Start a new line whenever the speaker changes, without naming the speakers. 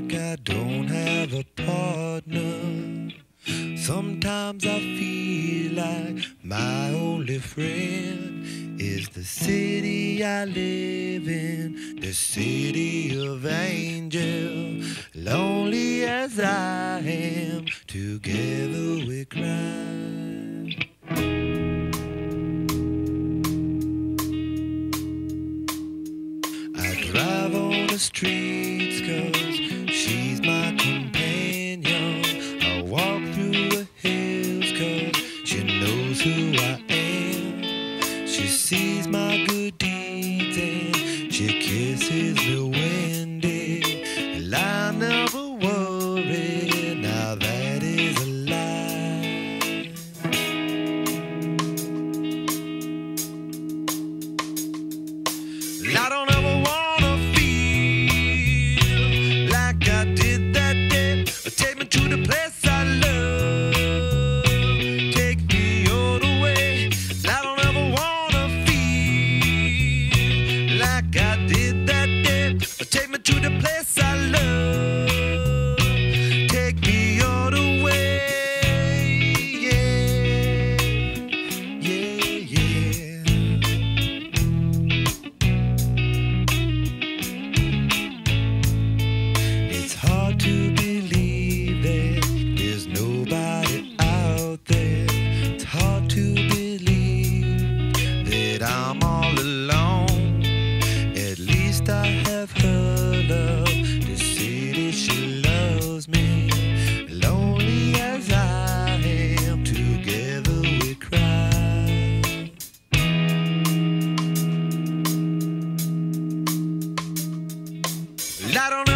like I don't have a partner. Sometimes I feel like my only friend is the city I live in, the city of angels. Lonely as I am, together we cry. I drive on the streets 'cause she's my companion. I walk through the hills 'cause she knows who I am. She sees my good deeds and she kisses me windy. And I never worry, now that is a lie. I don't ever wanna feel like I did that day. Take me to the place I love. Take me all the way. I don't ever wanna feel like I did that day. Take me to the place I love. Take me all the way. Yeah, yeah, yeah. It's hard to believe that there's nobody out there. It's hard to believe that I'm all alone. At least I have her love to see that she loves me. Lonely as I am, together we cry. I don't